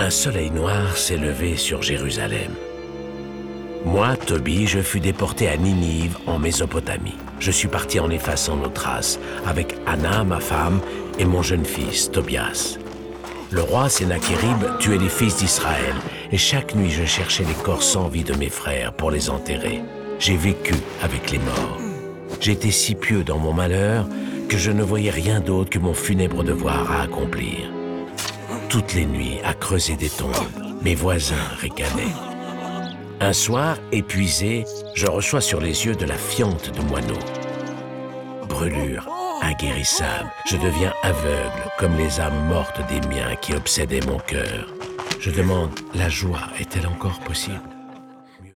Un soleil noir s'est levé sur Jérusalem. Moi, Tobie, je fus déporté à Ninive, en Mésopotamie. Je suis parti en effaçant nos traces, avec Anna, ma femme, et mon jeune fils, Tobias. Le roi Sennachérib tuait les fils d'Israël, et chaque nuit je cherchais les corps sans vie de mes frères pour les enterrer. J'ai vécu avec les morts. J'étais si pieux dans mon malheur que je ne voyais rien d'autre que mon funèbre devoir à accomplir. Toutes les nuits, à creuser des tombes, mes voisins ricanaient. Un soir, épuisé, je reçois sur les yeux de la fiente de moineau. Brûlure inguérissable, je deviens aveugle comme les âmes mortes des miens qui obsédaient mon cœur. Je demande, la joie est-elle encore possible ?